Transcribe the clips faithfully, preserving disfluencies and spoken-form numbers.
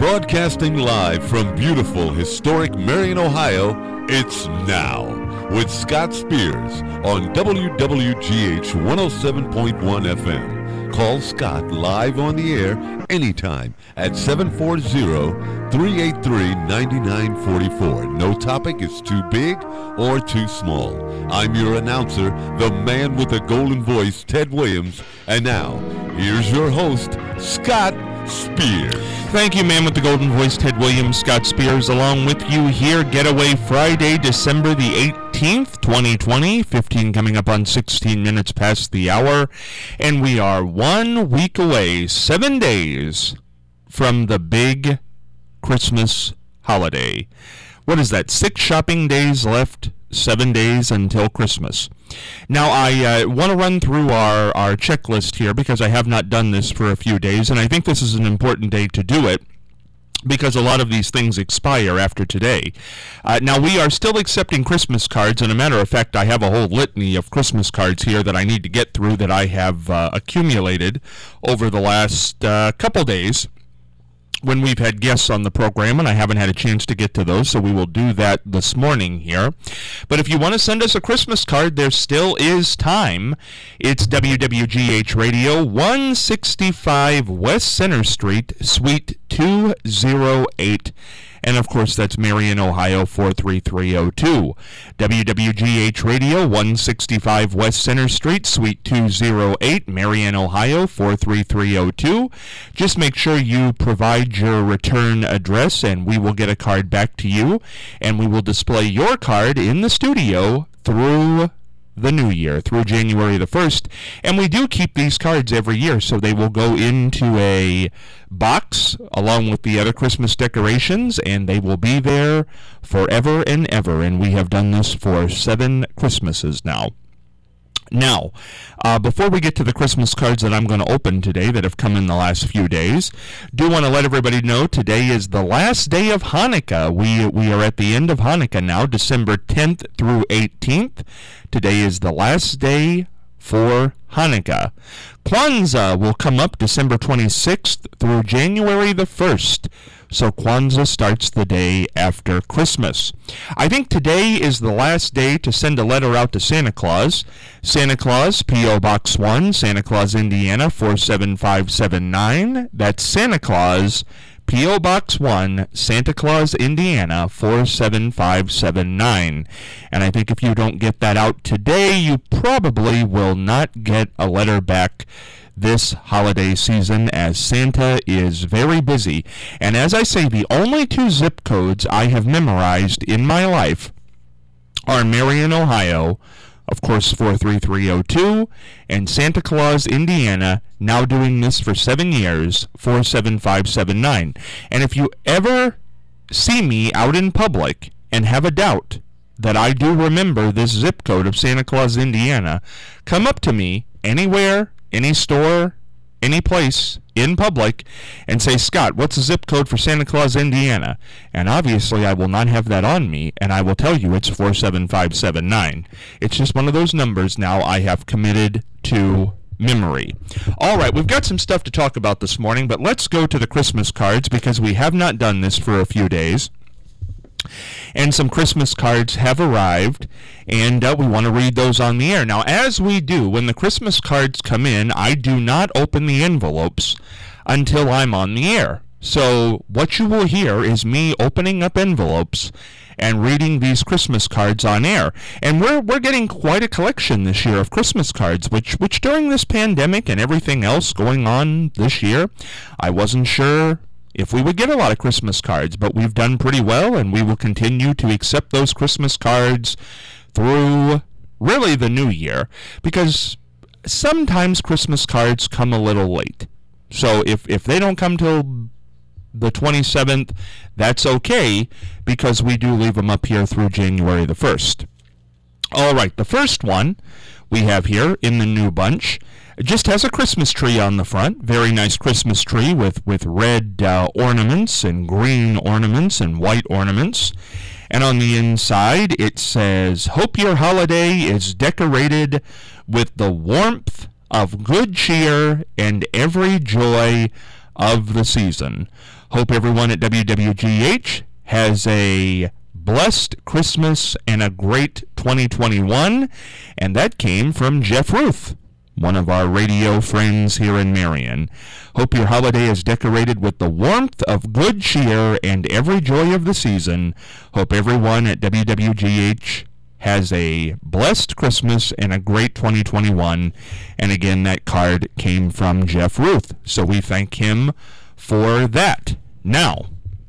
Broadcasting live from beautiful, historic Marion, Ohio, it's Now with Scott Spears on W W G H one oh seven point one F M. Call Scott live on the air anytime at seven four zero, three eight three, nine nine four four. No topic is too big or too small. I'm your announcer, the man with the golden voice, Ted Williams. And now, here's your host, Scott Spears. Thank you, man with the golden voice, Ted Williams. Scott Spears along with you here. Getaway Friday, December the eighteenth, twenty twenty. fifteen coming up on sixteen minutes past the hour. And we are one week away, seven days from the big Christmas holiday. What is that? Six shopping days left, seven days until Christmas. Now, I uh, want to run through our, our checklist here because I have not done this for a few days, and I think this is an important day to do it because a lot of these things expire after today. Uh, now, we are still accepting Christmas cards, and a matter of fact, I have a whole litany of Christmas cards here that I need to get through that I have uh, accumulated over the last uh, couple days when we've had guests on the program, and I haven't had a chance to get to those, so we will do that this morning here. But if you want to send us a Christmas card, there still is time. It's W W G H Radio, one sixty-five West Center Street, Suite two oh eight. And, of course, that's Marion, Ohio, four three three oh two. W W G H Radio, one sixty-five West Center Street, Suite two oh eight, Marion, Ohio, four three three oh two. Just make sure you provide your return address, and we will get a card back to you, and we will display your card in the studio through the new year, through January the first. And we do keep these cards every year, so they will go into a box along with the other Christmas decorations, and they will be there forever and ever. And we have done this for seven Christmases now. Now, uh, before we get to the Christmas cards that I'm going to open today that have come in the last few days, do want to let everybody know today is the last day of Hanukkah. We we are at the end of Hanukkah now, December tenth through eighteenth. Today is the last day for Hanukkah. Kwanzaa will come up December twenty-sixth through January the first. So Kwanzaa starts the day after Christmas. I think today is the last day to send a letter out to Santa Claus. Santa Claus, P O. Box one, Santa Claus, Indiana, four seven five seven nine. That's Santa Claus, P O. Box one, Santa Claus, Indiana, four seven five seven nine. And I think if you don't get that out today, you probably will not get a letter back this holiday season, as Santa is very busy. And as I say, the only two zip codes I have memorized in my life are Marion, Ohio, of course, four three three oh two, and Santa Claus, Indiana, now doing this for seven years, four seven five seven nine. And if you ever see me out in public and have a doubt that I do remember this zip code of Santa Claus, Indiana, come up to me anywhere, any store, any place in public, and say, Scott, what's the zip code for Santa Claus, Indiana? And obviously I will not have that on me, and I will tell you it's four seven five seven nine. It's just one of those numbers now I have committed to memory. All right, we've got some stuff to talk about this morning, but let's go to the Christmas cards because we have not done this for a few days. And some Christmas cards have arrived, and uh, we want to read those on the air. Now, as we do, when the Christmas cards come in, I do not open the envelopes until I'm on the air. So what you will hear is me opening up envelopes and reading these Christmas cards on air. And we're we're getting quite a collection this year of Christmas cards, which, which during this pandemic and everything else going on this year, I wasn't sure if we would get a lot of Christmas cards, but we've done pretty well, and we will continue to accept those Christmas cards through really the new year, because sometimes Christmas cards come a little late. So if, if they don't come till the twenty-seventh, that's okay, because we do leave them up here through January the first. All right, the first one we have here in the new bunch just has a Christmas tree on the front. Very nice Christmas tree with, with red uh, ornaments and green ornaments and white ornaments. And on the inside, it says, "Hope your holiday is decorated with the warmth of good cheer and every joy of the season. Hope everyone at W W G H has a blessed Christmas and a great twenty twenty-one. And that came from Jeff Ruth, one of our radio friends here in Marion. Hope your holiday is decorated with the warmth of good cheer and every joy of the season. Hope everyone at W W G H has a blessed Christmas and a great twenty twenty-one. And again, that card came from Jeff Ruth, so we thank him for that. Now,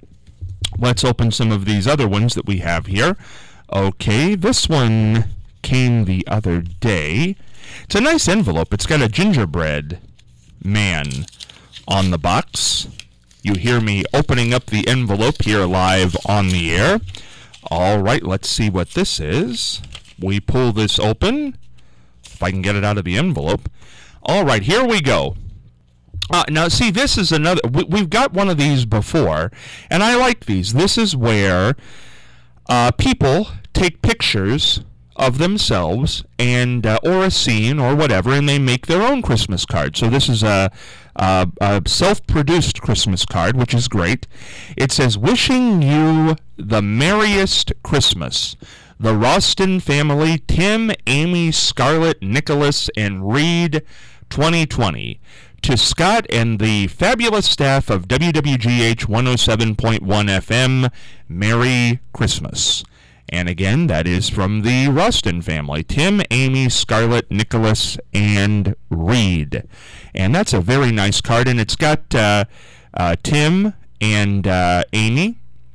let's open some of these other ones that we have here. Okay, this one came the other day. It's a nice envelope. It's got a gingerbread man on the box. You hear me opening up the envelope here live on the air. All right, let's see what this is. We pull this open, if I can get it out of the envelope. All right, here we go. Uh, now, see, this is another, we, we've got one of these before, and I like these. This is where uh, people take pictures of themselves and uh, or a scene or whatever, and they make their own Christmas card. So this is a, a, a self-produced Christmas card, which is great. It says, "Wishing you the merriest Christmas. The Roston family, Tim, Amy, Scarlett, Nicholas, and Reed, twenty twenty. To Scott and the fabulous staff of W W G H one oh seven point one F M, Merry Christmas." And again, that is from the Roston family, Tim, Amy, Scarlett, Nicholas, and Reed. And that's a very nice card, and it's got uh, uh, Tim and uh, Amy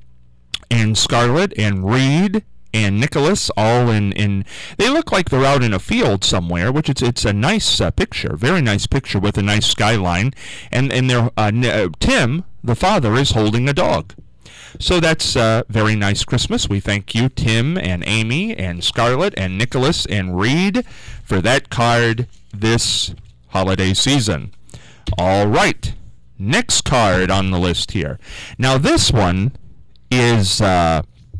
and Scarlett and Reed and Nicholas all in, in, they look like they're out in a field somewhere, which it's it's a nice uh, picture, very nice picture with a nice skyline. And, and they're, uh, uh, Tim, the father, is holding a dog. So that's a very nice Christmas. We thank you, Tim and Amy and Scarlett and Nicholas and Reed, for that card this holiday season. All right, next card on the list here. Now this one is, uh,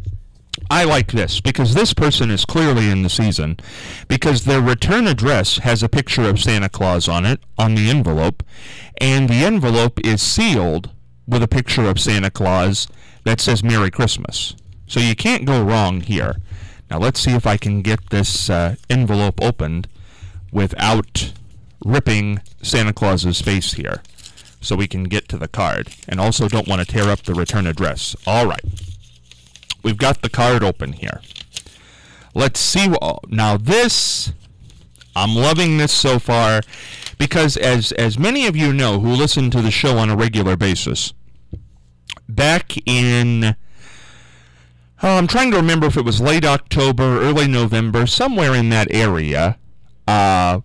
I like this because this person is clearly in the season, because their return address has a picture of Santa Claus on it, on the envelope, and the envelope is sealed with a picture of Santa Claus that says Merry Christmas. So you can't go wrong here. Now let's see if I can get this uh, envelope opened without ripping Santa Claus's face here, so we can get to the card. And also don't want to tear up the return address. All right. We've got the card open here. Let's see. What, now this, I'm loving this so far, because as, as many of you know who listen to the show on a regular basis, back in, oh, I'm trying to remember if it was late October, early November, somewhere in that area, uh,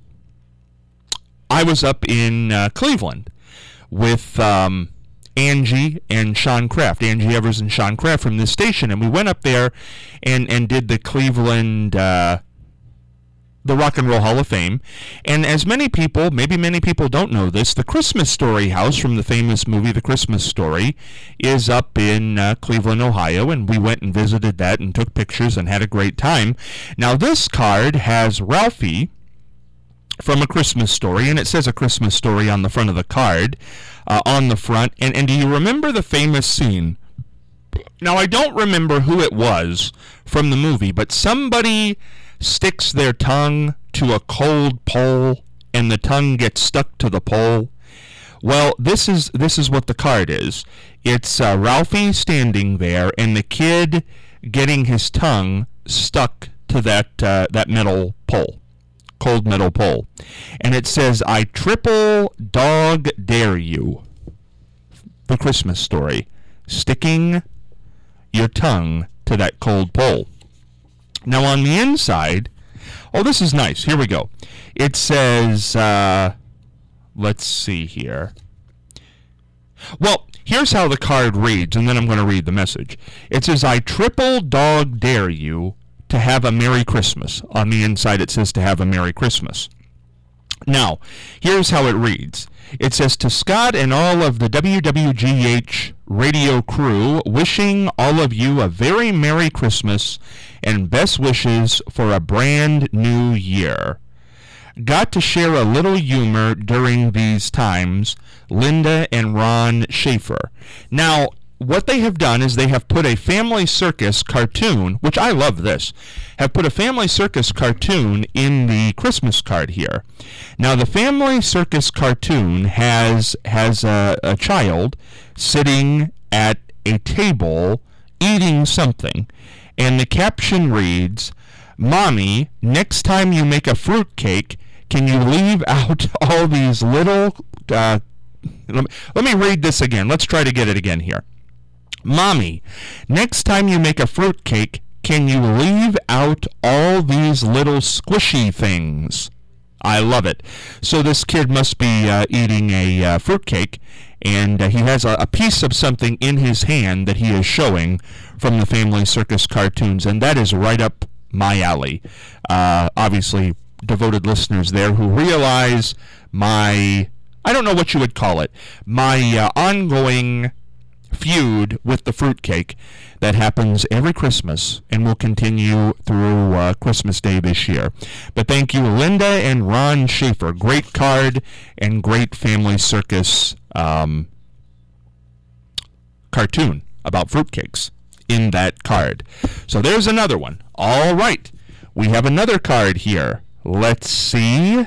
I was up in uh, Cleveland with um, Angie and Sean Kraft, Angie Evers and Sean Kraft from this station, and we went up there and, and did the Cleveland, uh, the Rock and Roll Hall of Fame. And as many people, maybe many people don't know this, the Christmas Story house from the famous movie The Christmas Story is up in uh, Cleveland, Ohio, and we went and visited that and took pictures and had a great time. Now this card has Ralphie from A Christmas Story, and it says A Christmas Story on the front of the card, uh, on the front. And, and do you remember the famous scene? Now I don't remember who it was from the movie, but somebody sticks their tongue to a cold pole and the tongue gets stuck to the pole. Well, this is this is what the card is. It's uh, Ralphie standing there and the kid getting his tongue stuck to that uh, that metal pole, cold metal pole. And it says, "I triple dog dare you." The Christmas Story. Sticking your tongue to that cold pole. Now on the inside, oh, this is nice. Here we go. It says, uh, let's see here. Well, here's how the card reads, and then I'm going to read the message. It says, "I triple dog dare you to have a Merry Christmas." On the inside, it says to have a Merry Christmas. Now, here's how it reads. It says, "To Scott and all of the W W G H radio crew, wishing all of you a very Merry Christmas and best wishes for a brand new year. Got to share a little humor during these times, Linda and Ron Schaefer. Now, what they have done is they have put a Family Circus cartoon, which I love this, have put a Family Circus cartoon in the Christmas card here. Now, the Family Circus cartoon has has a, a child sitting at a table eating something, and the caption reads, "Mommy, next time you make a fruitcake, can you leave out all these little..." Uh, let me, let me read this again. Let's try to get it again here. "Mommy, next time you make a fruitcake, can you leave out all these little squishy things?" I love it. So this kid must be uh, eating a uh, fruitcake, and uh, he has a, a piece of something in his hand that he is showing from the Family Circus cartoons, and that is right up my alley. Uh, obviously, devoted listeners there who realize my, I don't know what you would call it, my uh, ongoing feud with the fruitcake that happens every Christmas and will continue through uh, Christmas Day this year. But thank you, Linda and Ron Schaefer. Great card and great Family Circus um, cartoon about fruitcakes in that card. So there's another one. All right. We have another card here. Let's see.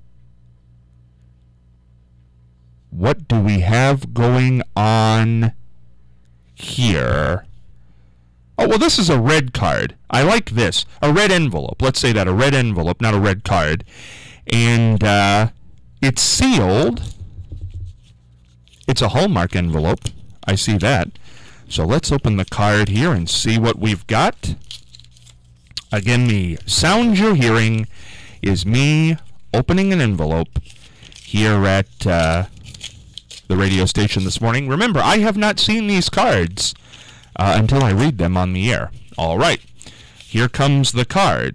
What do we have going on here? Oh, well, this is a red card. I like this. A red envelope. Let's say that, a red envelope, not a red card. And uh, it's sealed. It's a Hallmark envelope. I see that. So let's open the card here and see what we've got. Again, the sound you're hearing is me opening an envelope here at uh, the radio station this morning. Remember, I have not seen these cards uh, until I read them on the air. All right, here comes the card.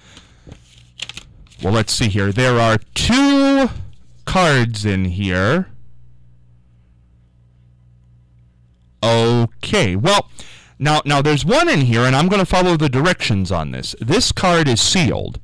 Well, let's see here. There are two cards in here. Okay, well, now now there's one in here, and I'm going to follow the directions on this. This card is sealed,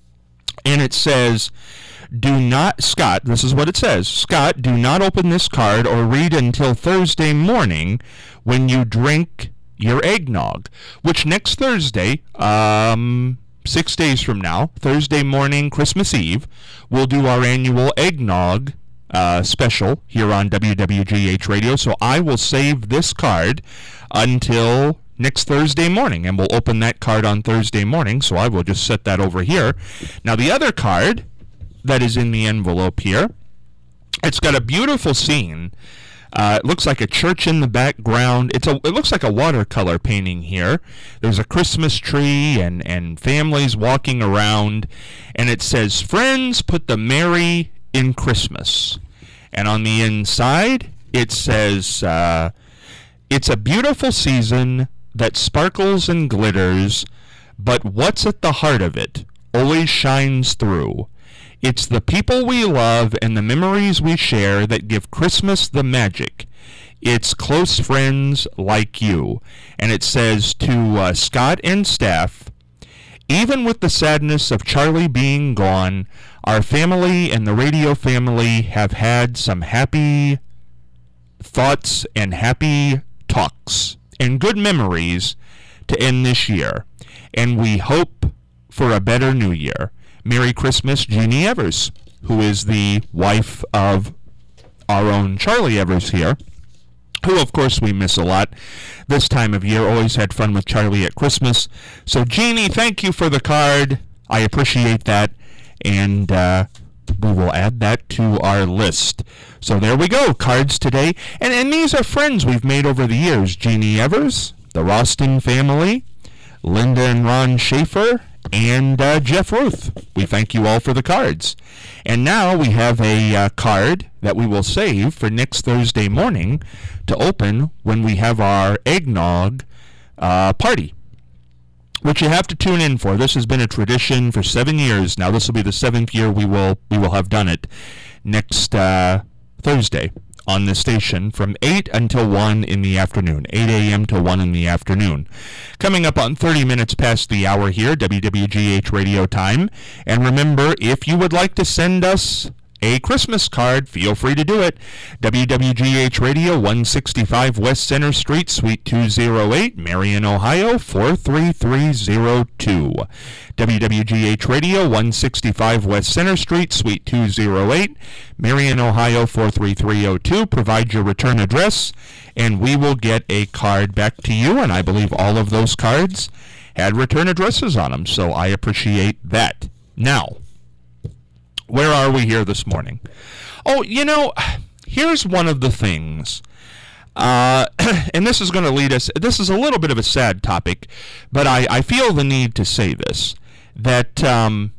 and it says, do not, Scott, this is what it says, Scott, do not open this card or read until Thursday morning when you drink your eggnog, which next Thursday, um, six days from now, Thursday morning, Christmas Eve, we'll do our annual eggnog Uh, special here on W W G H Radio, so I will save this card until next Thursday morning, and we'll open that card on Thursday morning, so I will just set that over here. Now, the other card that is in the envelope here, it's got a beautiful scene. Uh, it looks like a church in the background. It's a. It looks like a watercolor painting here. There's a Christmas tree and, and families walking around, and it says, "Friends, put the merry in Christmas." And on the inside, it says, uh, "It's a beautiful season that sparkles and glitters, but what's at the heart of it always shines through. It's the people we love and the memories we share that give Christmas the magic. It's close friends like you." And it says to uh, Scott and staff, "Even with the sadness of Charlie being gone, our family and the radio family have had some happy thoughts and happy talks and good memories to end this year. And we hope for a better new year. Merry Christmas, Jeannie Evers," who is the wife of our own Charlie Evers here, who, of course, we miss a lot this time of year. Always had fun with Charlie at Christmas. So, Jeannie, thank you for the card. I appreciate that. And uh, we will add that to our list. So there we go, cards today. And, and these are friends we've made over the years. Jeannie Evers, the Roston family, Linda and Ron Schaefer, and uh, Jeff Ruth. We thank you all for the cards. And now we have a uh, card that we will save for next Thursday morning to open when we have our eggnog uh, party, which you have to tune in for. This has been a tradition for seven years now. This will be the seventh year we will we will have done it next uh, Thursday, on this station from eight until one in the afternoon, eight a.m. to one in the afternoon. Coming up on thirty minutes past the hour here, W W G H Radio Time. And remember, if you would like to send us a Christmas card, feel free to do it. W W G H Radio, one sixty-five West Center Street, Suite two oh eight, Marion, Ohio, four three three oh two. W W G H Radio, one sixty-five West Center Street, Suite two oh eight, Marion, Ohio, four three three oh two. Provide your return address, and we will get a card back to you. And I believe all of those cards had return addresses on them, so I appreciate that. Now, where are we here this morning? Oh, you know, here's one of the things, uh, and this is going to lead us, this is a little bit of a sad topic, but I, I feel the need to say this, that um,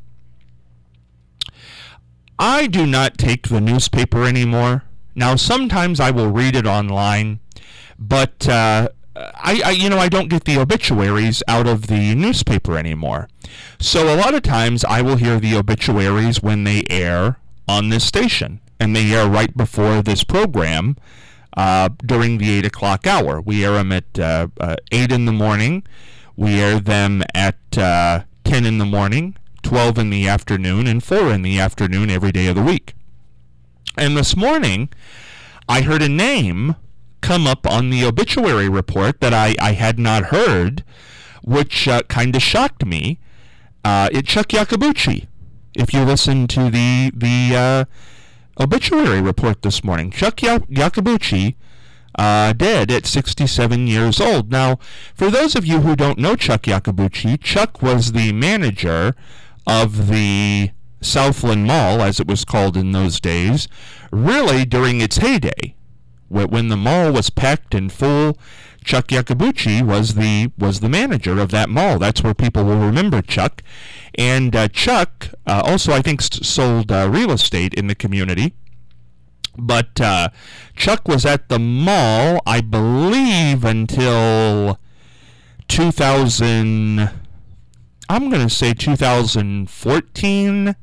I do not take the newspaper anymore. Now, sometimes I will read it online, but uh, I, I, you know, I don't get the obituaries out of the newspaper anymore. So a lot of times I will hear the obituaries when they air on this station, and they air right before this program uh, during the eight o'clock hour. We air them at uh, uh, eight in the morning. We air them at uh, ten in the morning, twelve in the afternoon, and four in the afternoon every day of the week. And this morning, I heard a name come up on the obituary report that I, I had not heard, which uh, kind of shocked me. Uh, it's Chuck Iacobucci. If you listen to the the uh, obituary report this morning, Chuck ya- Iacobucci, uh, dead at sixty-seven years old. Now, for those of you who don't know Chuck Iacobucci, Chuck was the manager of the Southland Mall, as it was called in those days, really during its heyday. When the mall was packed and full, Chuck Iacobucci was the was the manager of that mall. That's where people will remember Chuck. And uh, Chuck uh, also, I think, st- sold uh, real estate in the community. But uh, Chuck was at the mall, I believe, until two thousand. I'm going to say two thousand fourteen.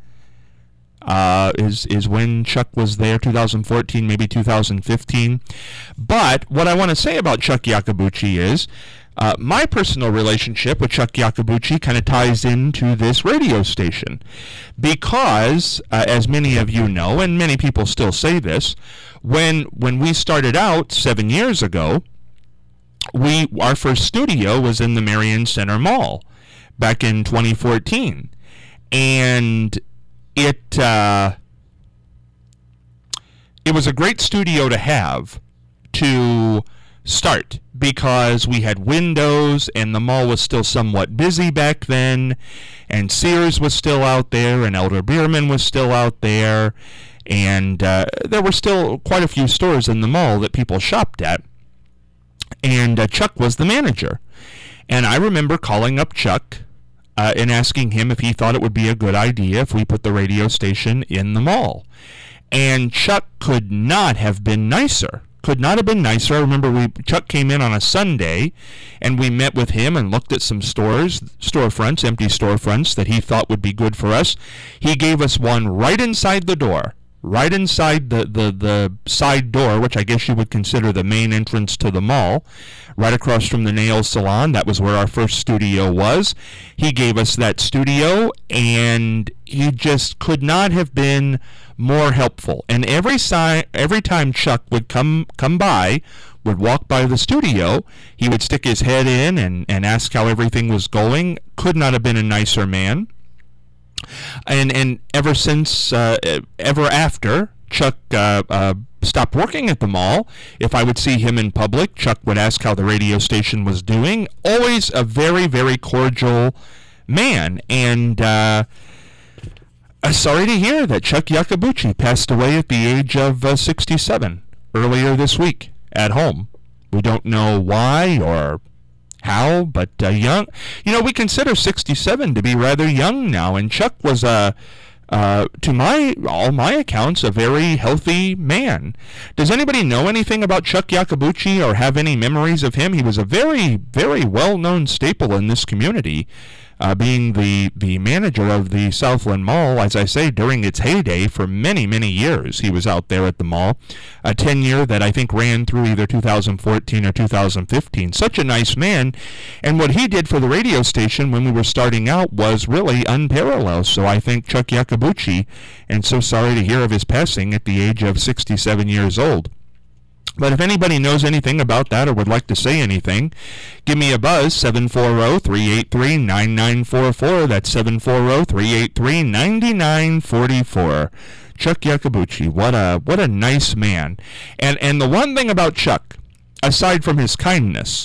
Uh, is is when Chuck was there, two thousand fourteen, maybe two thousand fifteen. But what I want to say about Chuck Iacobucci is uh, my personal relationship with Chuck Iacobucci kind of ties into this radio station because, uh, as many of you know, and many people still say this, when when we started out seven years ago, we our first studio was in the Marion Center Mall back in twenty fourteen, and It uh, it was a great studio to have to start because we had windows and the mall was still somewhat busy back then, and Sears was still out there, and Elder Beerman was still out there, and uh, there were still quite a few stores in the mall that people shopped at, and uh, Chuck was the manager. And I remember calling up Chuck Uh, and asking him if he thought it would be a good idea if we put the radio station in the mall. And Chuck could not have been nicer. Could not have been nicer. I remember we Chuck came in on a Sunday, and we met with him and looked at some stores, storefronts, empty storefronts that he thought would be good for us. He gave us one right inside the door. Right inside the, the, the side door, which I guess you would consider the main entrance to the mall, right across from the nail salon. That was where our first studio was. He gave us that studio, and he just could not have been more helpful. And every si- every time Chuck would come come by, would walk by the studio, he would stick his head in and, and ask how everything was going. Could not have been a nicer man. And and ever since, uh, ever after, Chuck uh, uh, stopped working at the mall, if I would see him in public, Chuck would ask how the radio station was doing. Always a very, very cordial man. And uh, uh, sorry to hear that Chuck Iacobucci passed away at the age of uh, sixty-seven earlier this week at home. We don't know why or how, but uh, young. You know, we consider sixty-seven to be rather young now, and Chuck was a, uh, to my all my accounts, a very healthy man. Does anybody know anything about Chuck Iacobucci or have any memories of him? He was a very, very well-known staple in this community uh, being the, the manager of the Southland Mall, as I say, during its heyday for many, many years. He was out there at the mall, a tenure that I think ran through either two thousand fourteen or two thousand fifteen. Such a nice man, and what he did for the radio station when we were starting out was really unparalleled. So I thank Chuck Iacobucci, and so sorry to hear of his passing at the age of sixty-seven years old. But if anybody knows anything about that or would like to say anything, give me a buzz, seven four zero, three eight three, nine nine four four. That's seven four zero, three eight three, nine nine four four. Chuck Iacobucci, what a what a nice man. And and the one thing about Chuck, aside from his kindness,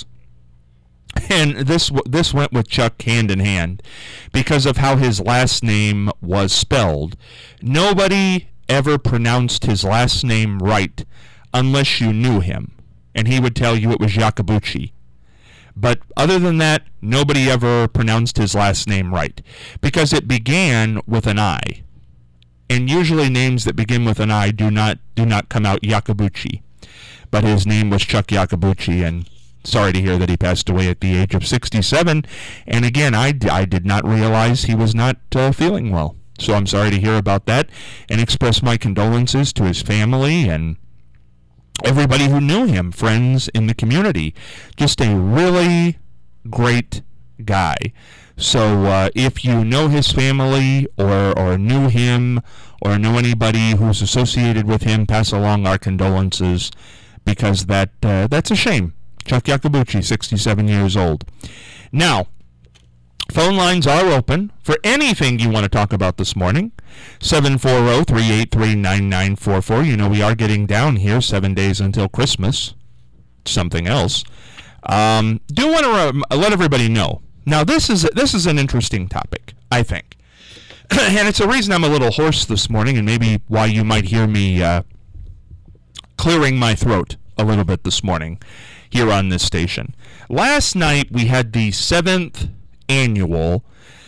and this this went with Chuck hand in hand, because of how his last name was spelled, nobody ever pronounced his last name right unless you knew him, and he would tell you it was Iacobucci. But other than that, nobody ever pronounced his last name right, because it began with an I. And usually names that begin with an I do not do not come out Iacobucci. But his name was Chuck Iacobucci, and sorry to hear that he passed away at the age of sixty-seven. And again, I, I did not realize he was not uh, feeling well. So I'm sorry to hear about that, and express my condolences to his family and everybody who knew him, friends in the community. Just a really great guy. So uh, if you know his family or, or knew him or know anybody who's associated with him, pass along our condolences, because that uh, that's a shame. Chuck Iacobucci, sixty-seven years old. Now, phone lines are open for anything you want to talk about this morning. seven four zero, three eight three, nine nine four four. You know, we are getting down here, seven days until Christmas. Something else. Um, do want to uh, let everybody know. Now, this is this is an interesting topic, I think. And it's a reason I'm a little hoarse this morning, and maybe why you might hear me uh, clearing my throat a little bit this morning here on this station. Last night, we had the seventh annual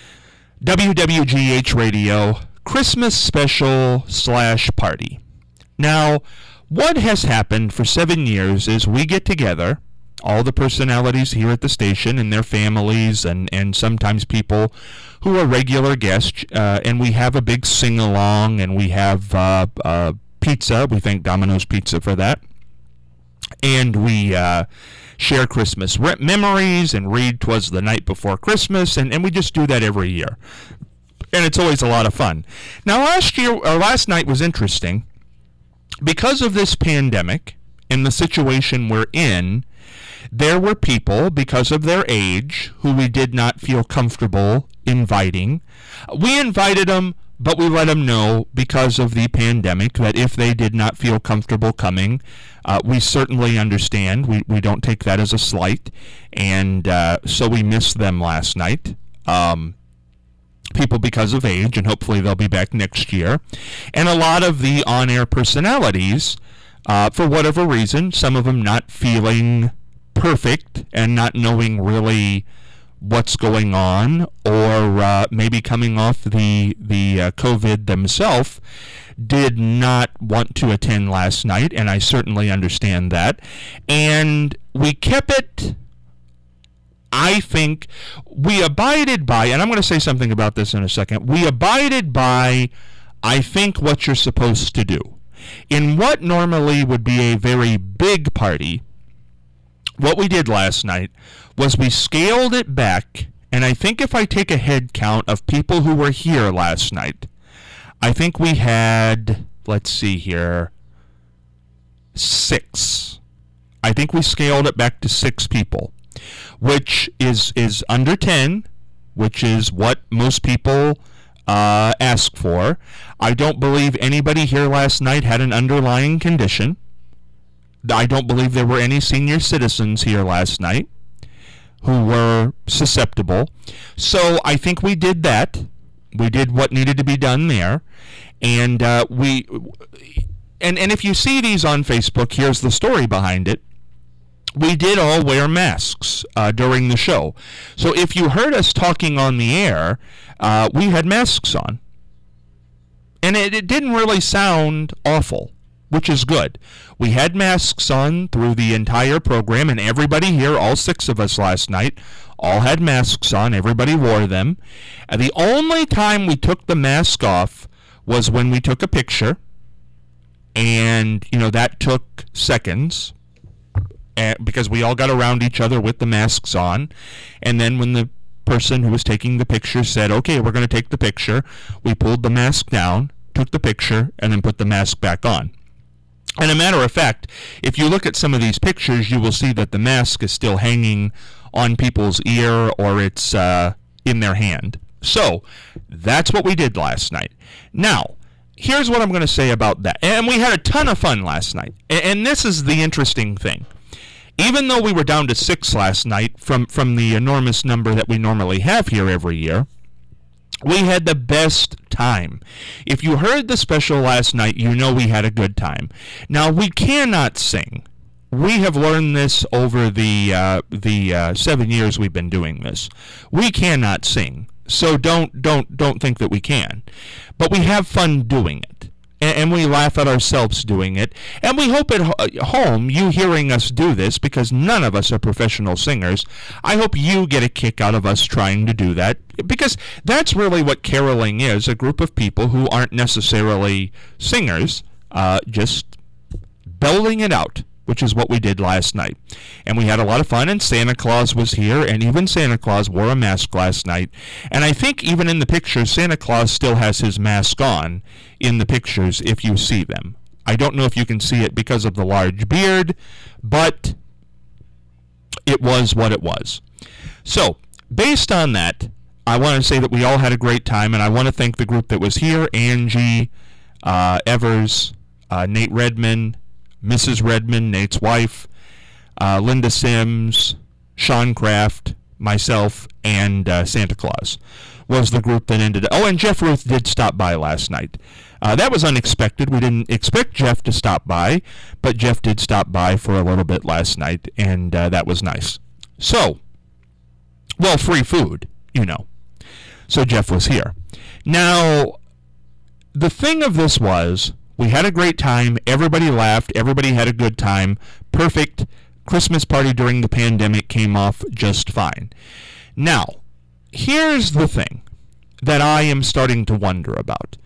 W W G H Radio Christmas Special slash Party. Now, what has happened for seven years is we get together, all the personalities here at the station and their families, and, and sometimes people who are regular guests, uh, and we have a big sing-along, and we have uh, uh, pizza. We thank Domino's Pizza for that. And we uh, share Christmas re- memories and read 'Twas the Night Before Christmas, and, and we just do that every year. And it's always a lot of fun. Now, last year, or last night was interesting. Because of this pandemic and the situation we're in, there were people, because of their age, who we did not feel comfortable inviting. We invited them, but we let them know, because of the pandemic, that if they did not feel comfortable coming, uh, we certainly understand. We we don't take that as a slight, and uh, so we missed them last night. Um, people because of age, and hopefully they'll be back next year. And a lot of the on-air personalities, uh, for whatever reason, some of them not feeling perfect and not knowing really what's going on, or uh, maybe coming off the the uh, COVID themselves, did not want to attend last night, and I certainly understand that. And we kept it, I think, we abided by, and I'm going to say something about this in a second, we abided by, I think, what you're supposed to do. In what normally would be a very big party, what we did last night was we scaled it back, and I think if I take a head count of people who were here last night, I think we had, let's see here, six. I think we scaled it back to six people, which is, is under ten, which is what most people uh, ask for. I don't believe anybody here last night had an underlying condition. I don't believe there were any senior citizens here last night who were susceptible. So I think we did that. We did what needed to be done there. And uh, we, and, and if you see these on Facebook, here's the story behind it. We did all wear masks uh, during the show. So if you heard us talking on the air, uh, we had masks on. And it, it didn't really sound awful. which is good. We had masks on through the entire program, and everybody here, all six of us last night, all had masks on. Everybody wore them. And the only time we took the mask off was when we took a picture, and, you know, that took seconds because we all got around each other with the masks on. And then when the person who was taking the picture said, okay, we're going to take the picture, we pulled the mask down, took the picture, and then put the mask back on. And a matter of fact, if you look at some of these pictures, you will see that the mask is still hanging on people's ear, or it's uh, in their hand. So that's what we did last night. Now, here's what I'm going to say about that. And we had a ton of fun last night. And this is the interesting thing. Even though we were down to six last night from, from the enormous number that we normally have here every year, we had the best time. If you heard the special last night, you know we had a good time. Now, we cannot sing. We have learned this over the uh, the uh, seven years we've been doing this. We cannot sing, so don't don't don't think that we can. But we have fun doing it, and, and we laugh at ourselves doing it. And we hope at ho- home you hearing us do this, because none of us are professional singers. I hope you get a kick out of us trying to do that, because that's really what caroling is: a group of people who aren't necessarily singers, uh, just belting it out, which is what we did last night. And we had a lot of fun, and Santa Claus was here, and even Santa Claus wore a mask last night. And I think even in the pictures, Santa Claus still has his mask on in the pictures if you see them. I don't know if you can see it because of the large beard, but it was what it was. So, based on that, I want to say that we all had a great time, and I want to thank the group that was here: Angie, uh, Evers, uh, Nate Redman, Missus Redmond, Nate's wife, uh, Linda Sims, Sean Kraft, myself, and uh, Santa Claus was the group that ended. Oh, and Jeff Ruth did stop by last night. Uh, that was unexpected. We didn't expect Jeff to stop by, but Jeff did stop by for a little bit last night, and uh, that was nice. So, well, free food, you know. So Jeff was here. Now, the thing of this was, we had a great time. Everybody laughed. Everybody had a good time. Perfect. Christmas party during the pandemic came off just fine. Now, here's the thing that I am starting to wonder about.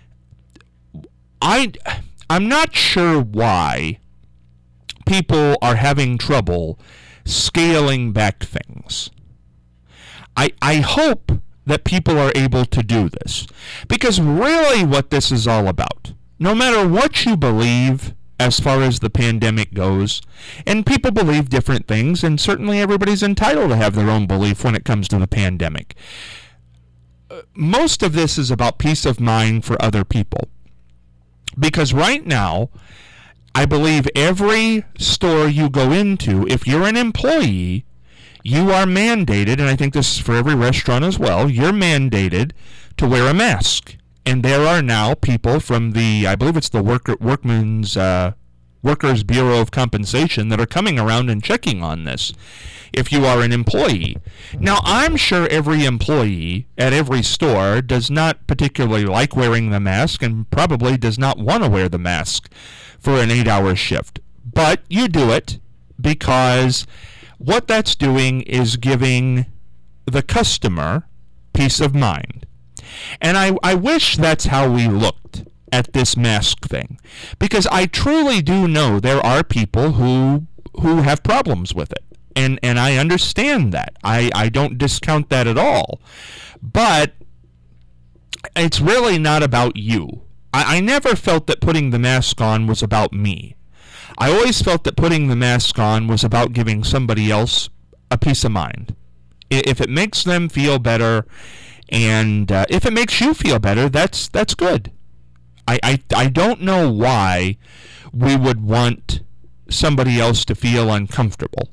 I, I'm not sure why people are having trouble scaling back things. I, I hope that people are able to do this, because really what this is all about, no matter what you believe as far as the pandemic goes, and people believe different things, and certainly everybody's entitled to have their own belief when it comes to the pandemic, most of this is about peace of mind for other people. Because right now, I believe every store you go into, if you're an employee, you are mandated, and I think this is for every restaurant as well, you're mandated to wear a mask. And there are now people from the, I believe it's the Worker, Workmen's, uh, Workers Bureau of Compensation that are coming around and checking on this if you are an employee. Now, I'm sure every employee at every store does not particularly like wearing the mask and probably does not want to wear the mask for an eight-hour shift. But you do it because what that's doing is giving the customer peace of mind. And I, I wish that's how we looked at this mask thing, because I truly do know there are people who who have problems with it, and and I understand that. I, I don't discount that at all, but it's really not about you. I, I never felt that putting the mask on was about me. I always felt that putting the mask on was about giving somebody else a peace of mind. If it makes them feel better, and uh, if it makes you feel better, that's that's good. I, I, I don't know why we would want somebody else to feel uncomfortable.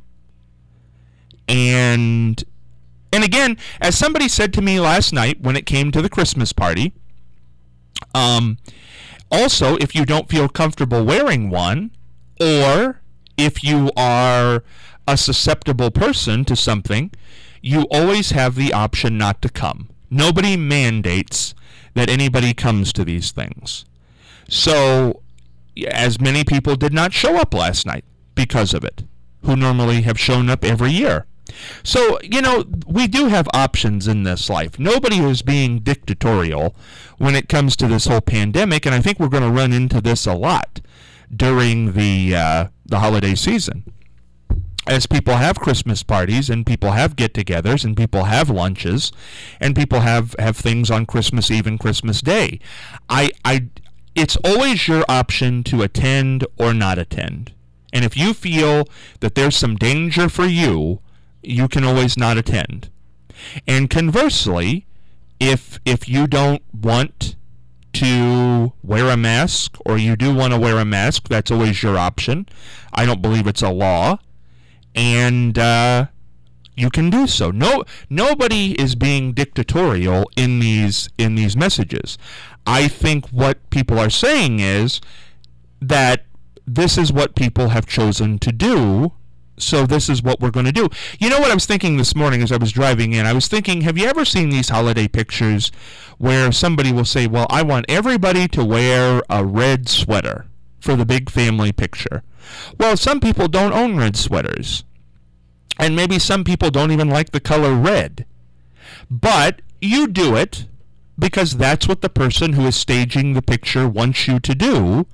And and again, as somebody said to me last night when it came to the Christmas party, um, also, if you don't feel comfortable wearing one, or if you are a susceptible person to something, you always have the option not to come. Nobody mandates that anybody comes to these things. So as many people did not show up last night because of it, who normally have shown up every year. So, you know, we do have options in this life. Nobody is being dictatorial when it comes to this whole pandemic, and I think we're going to run into this a lot during the uh, the holiday season. As people have Christmas parties, and people have get-togethers, and people have lunches, and people have, have things on Christmas Eve and Christmas Day. I, I, it's always your option to attend or not attend. And if you feel that there's some danger for you, you can always not attend. And conversely, if if you don't want to wear a mask, or you do want to wear a mask, that's always your option. I don't believe it's a law. And uh, you can do so. No, nobody is being dictatorial in these in these messages. I think what people are saying is that this is what people have chosen to do, so this is what we're going to do. You know what I was thinking this morning as I was driving in? I was thinking, have you ever seen these holiday pictures where somebody will say, well, I want everybody to wear a red sweater for the big family picture? Well, some people don't own red sweaters. And maybe some people don't even like the color red. But you do it because that's what the person who is staging the picture wants you to do.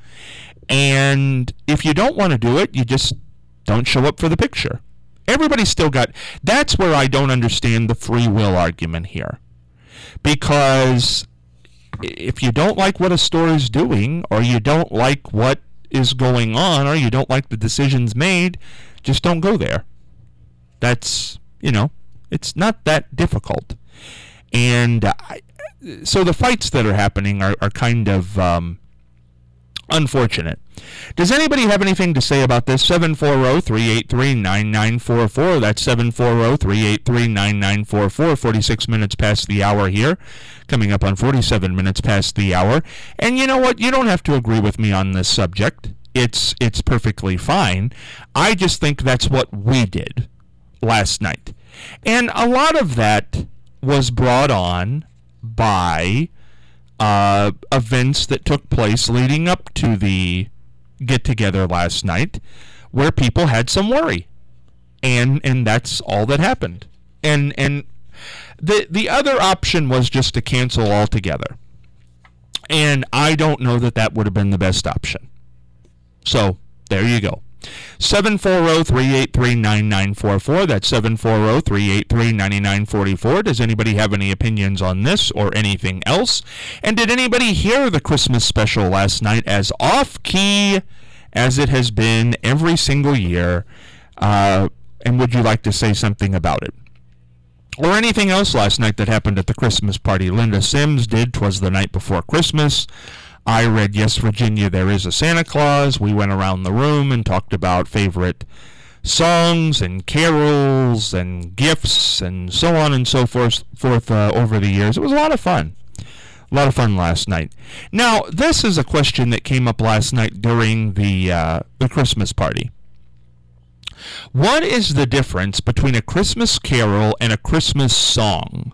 And if you don't want to do it, you just don't show up for the picture. Everybody's still got... That's where I don't understand the free will argument here. Because if you don't like what a store is doing, or you don't like what is going on, or you don't like the decisions made, just don't go there. That's, you know, it's not that difficult. And uh, so the fights that are happening are, are kind of... Um, unfortunate. Does anybody have anything to say about this? seven four zero, three eight three, nine nine four four. That's seven four zero, three eight three, nine nine four four. forty-six minutes past the hour here. Coming up on forty-seven minutes past the hour. And you know what? You don't have to agree with me on this subject. It's it's perfectly fine. I just think that's what we did last night. And a lot of that was brought on by Uh, events that took place leading up to the get-together last night, where people had some worry, and and that's all that happened. And and the the other option was just to cancel altogether, and I don't know that that would have been the best option. So there you go. seven four zero, three eight three, nine nine four four. That's seven four zero, three eight three, nine nine four four. Does anybody have any opinions on this or anything else? And did anybody hear the Christmas special last night, as off-key as it has been every single year? Uh, and would you like to say something about it? Or anything else last night that happened at the Christmas party? Linda Sims did 'Twas the Night Before Christmas. I read Yes, Virginia, There Is a Santa Claus. We went around the room and talked about favorite songs and carols and gifts and so on and so forth, forth uh, over the years. It was a lot of fun. A lot of fun last night. Now, this is a question that came up last night during the uh, the Christmas party. What is the difference between a Christmas carol and a Christmas song?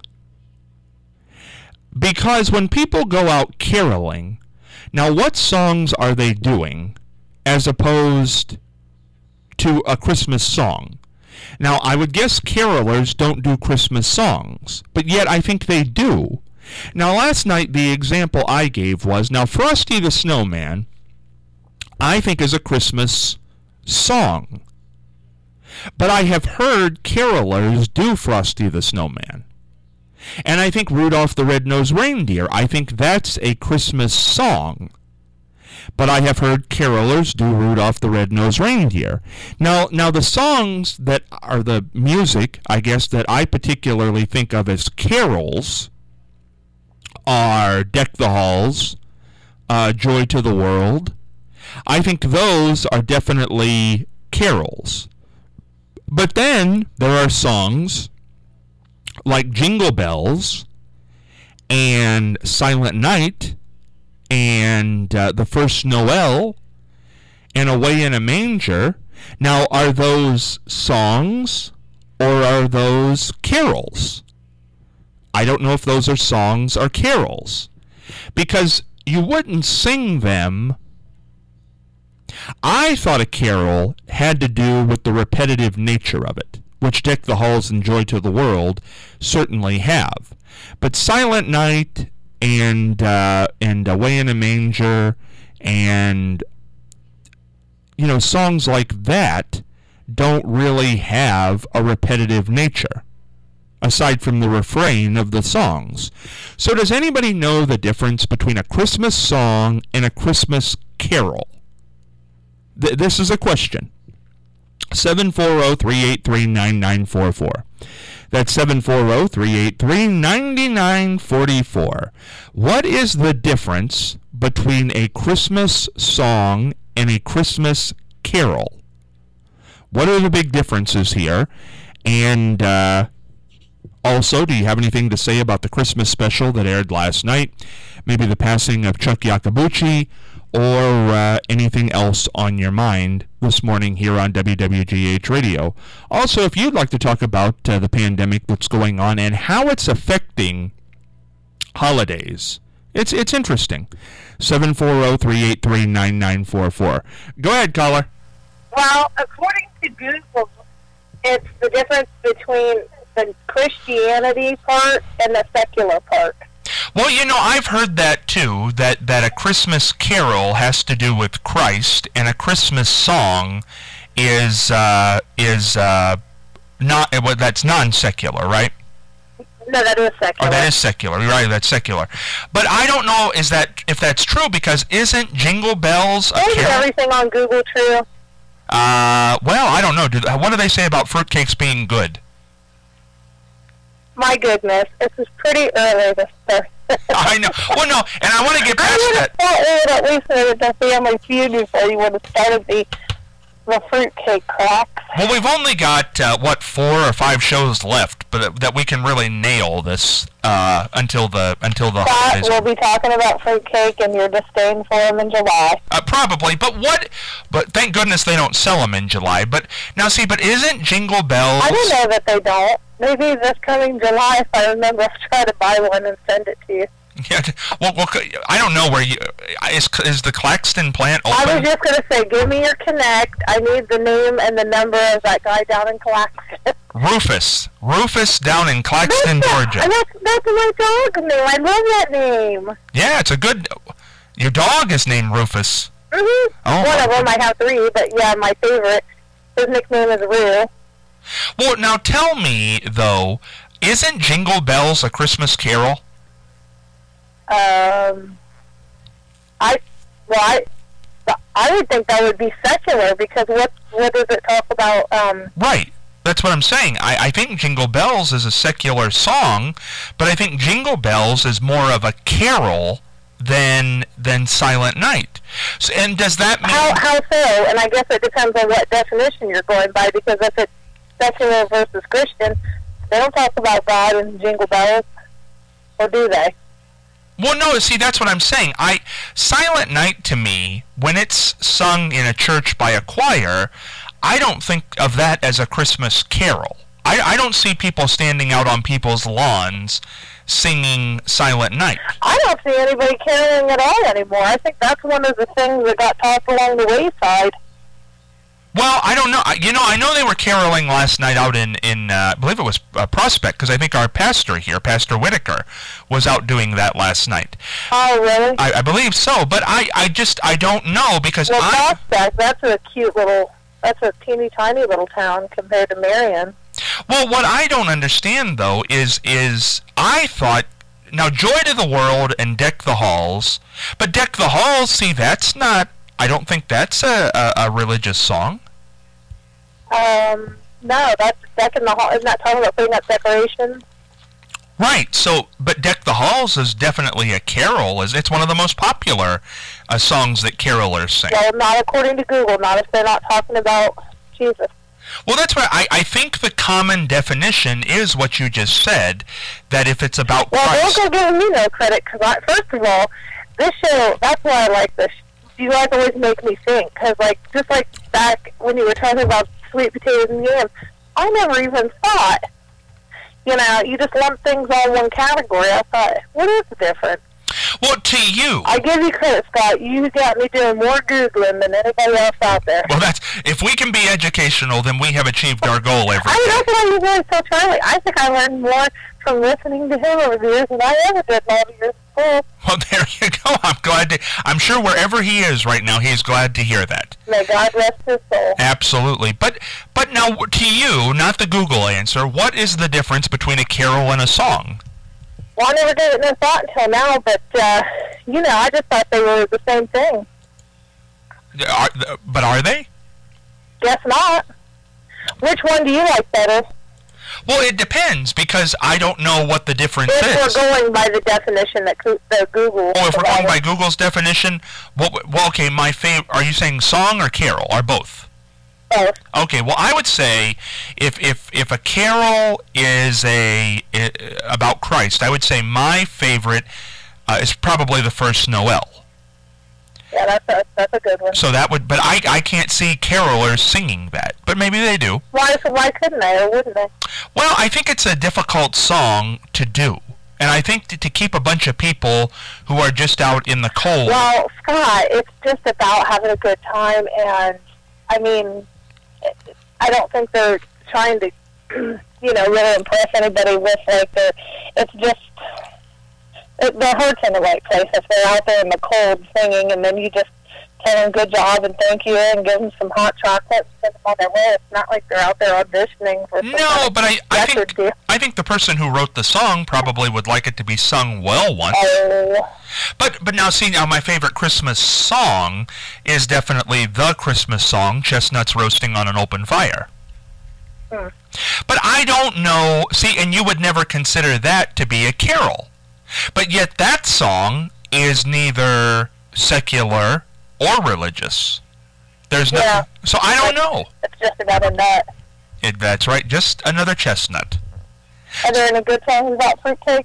Because when people go out caroling, now what songs are they doing as opposed to a Christmas song? Now, I would guess carolers don't do Christmas songs, but yet I think they do. Now, last night, the example I gave was, now, Frosty the Snowman, I think is a Christmas song. But I have heard carolers do Frosty the Snowman. And I think Rudolph the Red-Nosed Reindeer, I think that's a Christmas song. But I have heard carolers do Rudolph the Red-Nosed Reindeer. Now, now the songs that are the music, I guess, that I particularly think of as carols are Deck the Halls, uh, Joy to the World. I think those are definitely carols. But then there are songs like Jingle Bells and Silent Night and uh, The First Noel and Away in a Manger. Now, are those songs or are those carols? I don't know if those are songs or carols, because you wouldn't sing them I thought a carol had to do with the repetitive nature of it, which Deck the Halls and Joy to the World certainly have. But Silent Night and uh, and Away in a Manger and, you know, songs like that don't really have a repetitive nature, aside from the refrain of the songs. So does anybody know the difference between a Christmas song and a Christmas carol? Th- this is a question. seven four zero, three eight three, nine nine four four. That's seven four zero, three eight three, nine nine four four. What is the difference between a Christmas song and a Christmas carol? What are the big differences here? And uh, also, do you have anything to say about the Christmas special that aired last night? Maybe the passing of Chuck Yakabuchi, or uh, anything else on your mind this morning here on W W G H Radio. Also, if you'd like to talk about uh, the pandemic that's going on and how it's affecting holidays, it's it's interesting. seven four zero, three eight three, nine nine four four. Go ahead, caller. Well, according to Google, it's the difference between the Christianity part and the secular part. Well, you know, I've heard that too, that, that a Christmas carol has to do with Christ, and a Christmas song is uh, is uh, not well, that's non-secular, right? No, that is secular. Oh, that is secular. You're right, that's secular. But I don't know is that if that's true, because isn't Jingle Bells a Isn't carol? everything on Google true? Uh, well, I don't know. Do, what do they say about fruitcakes being good? My goodness, this is pretty early this Thursday. I know. Well, no, and I want to get past I would have that. thought we would at least started the Family Feud before you would have started the the fruitcake cracks. Well, we've only got, uh, what, four or five shows left, but uh, that we can really nail this uh, until the until the Scott, holidays. we'll be talking about fruitcake and your disdain for them in July. Uh, probably, but what? But thank goodness they don't sell them in July. But now, see, but isn't Jingle Bells? I don't know that they don't. Maybe this coming July, if I remember, I'll try to buy one and send it to you. Yeah, well, well, I don't know where you is. Is the Claxton plant open? I was just going to say, give me your Connect. I need the name and the number of that guy down in Claxton. Rufus. Rufus down in Claxton, that's Georgia. That, that's, that's my dog's name. I love that name. Yeah, it's a good... Your dog is named Rufus. Mm-hmm. Oh, One of them, I have three, but yeah, my favorite, his nickname is Rue. Well, now tell me, though, isn't Jingle Bells a Christmas carol? Um, I, well, I, I would think that would be secular, because what, what does it talk about? Um, Right. That's what I'm saying. I, I think Jingle Bells is a secular song, but I think Jingle Bells is more of a carol than than Silent Night. So, and does that mean... How, how so? And I guess it depends on what definition you're going by, because if it's secular versus Christian, they don't talk about God in Jingle Bells, or do they? Well, no, see, that's what I'm saying. I Silent Night, to me, when it's sung in a church by a choir, I don't think of that as a Christmas carol. I, I don't see people standing out on people's lawns singing Silent Night. I don't see anybody caroling at all anymore. I think that's one of the things that got tossed along the wayside. Well, I don't know. I- You know, I know they were caroling last night out in, in uh, I believe it was uh, Prospect, because I think our pastor here, Pastor Whitaker, was out doing that last night. Oh, really? I, I believe so, but I, I just, I don't know, because Well, I... Prospect, that's a cute little, that's a teeny tiny little town compared to Marion. Well, what I don't understand, though, is is I thought, now, Joy to the World and Deck the Halls, but Deck the Halls, see, that's not, I don't think that's a, a, a religious song. Um, no, that's Deck in the Hall. Isn't that talking about putting up decorations? Right, so, but Deck the Halls is definitely a carol. Is It's one of the most popular uh, songs that carolers sing. Well, not according to Google, not if they're not talking about Jesus. Well, that's why I, I think the common definition is what you just said, that if it's about Well, Christ... don't go giving me no credit, because I, first of all, this show, that's why I like this. You guys always make me think, because, like, just like back when you were talking about sweet potatoes and yams, I never even thought, you know, you just lump things all in one category. I thought, what is the difference? Well, to you. I give you credit, Scott. You got me doing more Googling than anybody else out there. Well, that's if we can be educational, then we have achieved our goal every I mean, day. that's what I usually tell Charlie. I think I learned more from listening to him over the years than I ever did in all the years of school. Well, there you go. I'm glad to. I'm sure wherever he is right now, he's glad to hear that. May God rest his soul. Absolutely. But but now, to you, not the Google answer, what is the difference between a carol and a song? Well, I never gave it no thought until now, but, uh, you know, I just thought they were the same thing. Are, but are they? Guess not. Which one do you like better? Well, it depends, because I don't know what the difference if is. If we're going by the definition that the Google... Oh, if we're going by Google's definition, well, well okay, my favorite... Are you saying song or carol, or both? Both. Okay, well, I would say if if if a carol is a, a about Christ, I would say my favorite uh, is probably the first Noel. Yeah, that's a that's a good one. So that would, but I I can't see carolers singing that, but maybe they do. Why why couldn't they, or wouldn't they? Well, I think it's a difficult song to do. And I think to, to keep a bunch of people who are just out in the cold. Well, Scott, it's just about having a good time, and I mean, I don't think they're trying to, you know, really impress anybody with, like, their, it's just, it, their heart's in the right place if they're out there in the cold singing, and then you just tell them good job and thank you and give them some hot chocolate and send them on their way. It's not like they're out there auditioning for some No, kind of but I, I think deal. I think the person who wrote the song probably would like it to be sung well once. Oh. But but now see, now my favorite Christmas song is definitely the Christmas song, Chestnuts Roasting on an Open Fire. Hmm. But I don't know, see, and you would never consider that to be a carol. But yet that song is neither secular or religious. There's no, Yeah. so I don't know. It's just about a nut. It, that's right, just another chestnut. Are there any good songs about fruitcakes?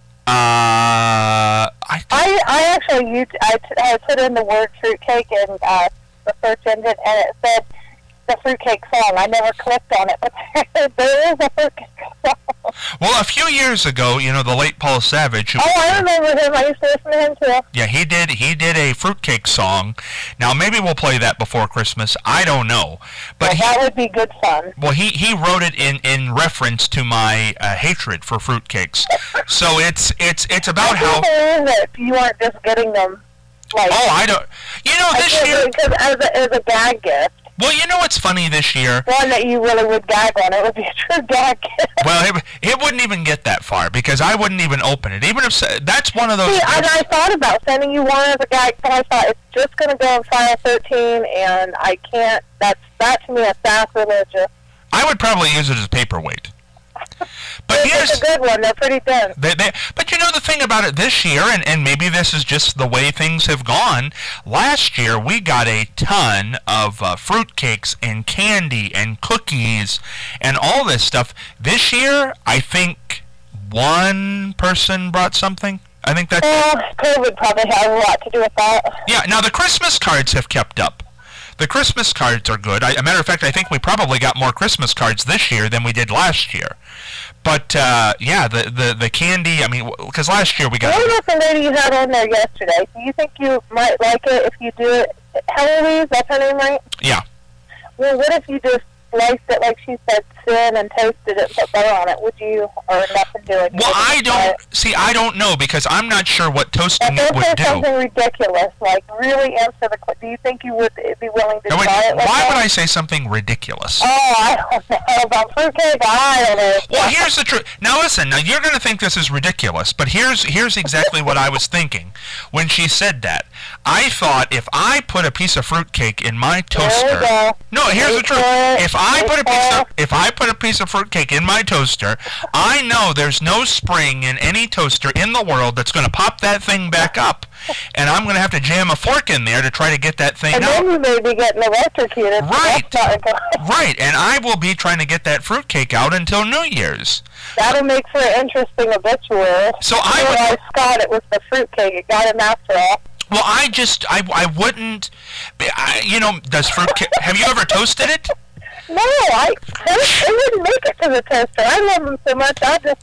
Uh, I, I, I actually used, I, t- I put in the word fruitcake in uh, the search engine, and it said the fruitcake song. I never clicked on it, but there, there is a fruitcake song. well, a few years ago, you know, the late Paul Savage. Who, Oh, I remember him. I used to listen to him too. Yeah, he did. He did a fruitcake song. Now, maybe we'll play that before Christmas. I don't know, but Well, he, that would be good fun. well, he, he wrote it in, in reference to my uh, hatred for fruitcakes. So it's it's it's about I how. can't believe that you aren't just getting them. Like, Oh, I don't. You know, I this can't year. believe- 'cause as a, as a gag gift, Well, you know what's funny this year? one that you really would gag on, it would be a true gag gift. Well, it, it wouldn't even get that far because I wouldn't even open it. Even if sa- that's one of those. See, and I thought about sending you one as a gag, but I thought it's just going to go on file thirteen, and I can't. That's that to me is sacrilegious. I would probably use it as a paperweight. But It's here's a good one. They're pretty dense. They, they, but you know the thing about it this year, and, and maybe this is just the way things have gone, last year we got a ton of uh, fruitcakes and candy and cookies and all this stuff. This year, I think one person brought something. I think that's... Well, COVID probably has a lot to do with that. Yeah, now the Christmas cards have kept up. The Christmas cards are good. I, a matter of fact, I think we probably got more Christmas cards this year than we did last year. But, uh, yeah, the, the, the candy, I mean, because last year we got... What about the lady you had on there yesterday? Do you think you might like it if you do it? Heloise, that's her name, right? Yeah. Well, what if you just sliced it like she said, thin, and toasted it and put butter on it? Would you, or nothing to it? Well, I don't, see, I don't know, because I'm not sure what toasting it If would there's do. something ridiculous, like really answer the question, do you think you would be willing to Now, wait, try it like why that? would I say something ridiculous? Oh, I don't know about fruitcake. I don't know. Well, here's the truth. Now, listen. Now, you're going to think this is ridiculous, but here's here's exactly what I was thinking when she said that. I thought if I put a piece of fruitcake in my toaster. There we go. No, here's the Wait truth. for it. If I Wait put a piece for of it. if I put a piece of fruitcake in my toaster, I know there's no spring in any toaster in the world that's going to pop that thing back up, and I'm going to have to jam a fork in there to try to get that thing And out. then you may be getting electrocuted. so Right. that's not good. Right, and I will be trying to get that fruitcake out until New Year's. That'll make for an interesting obituary. So I would- realized, Scott, it was the fruitcake. It got him after all. Well, I just, I, I wouldn't, I, you know, does fruitcake, have you ever toasted it? No, I it wouldn't make it to the toaster. I love them so much. I just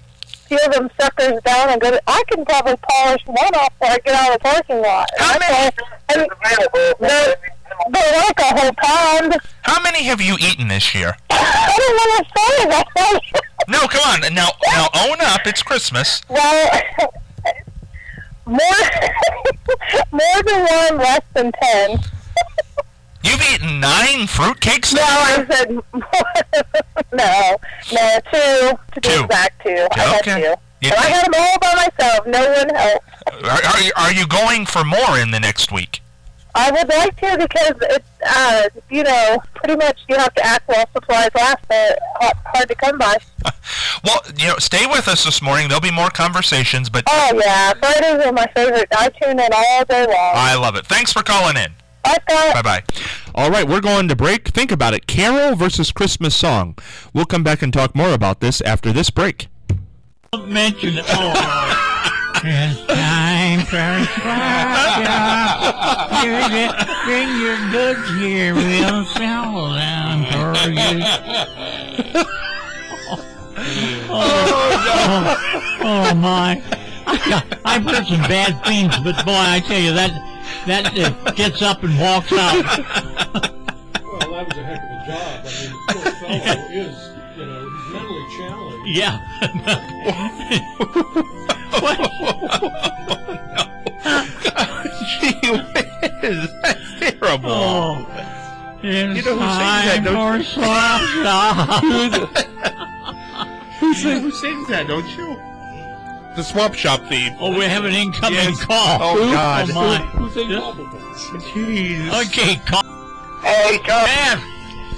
seal them suckers down and go to, I can probably polish one off before I get out of the parking lot. How many? I, I, they're, they're like a whole pound. How many have you eaten this year? I don't want to say that. No, come on. Now, now own up. It's Christmas. Well, more, more than one, less than ten. You've eaten nine fruitcakes No, now? I said no, no, two. To be Two. exact, two. Two, I had okay. two. You- And I had them all by myself. No one helped. Are, are, you, are you going for more in the next week? I would like to because it's, uh, you know, pretty much you have to act while supplies last. They're hard, hard to come by. Well, you know, stay with us this morning. There'll be more conversations, but Oh, yeah. Fridays are my favorite. I tune in all day long. I love it. Thanks for calling in. Bye, Scott. Bye-bye. All right, we're going to break. Think about it. Carol versus Christmas song. We'll come back and talk more about this after this break. Mention it. Oh, it's time for Christmas. Here's it. Bring your goods here. We'll sell them for you. Oh, oh, oh my. I, I've heard some bad things, but boy, I tell you, that that uh, gets up and walks out. Well, that was a heck of a job. I mean, the poor fellow is, you know, he's mentally challenged. Yeah. Gee whiz, that's terrible. Oh. It's You know who sings that, time don't for you? swap shop. Who, sings, who sings that, don't you? The Swap Shop theme. Oh, we have an incoming Yes. call. Oh, God. Oh, my. Who's in Bubblegum? Jeez. Okay, call. Hey, Tom. Man,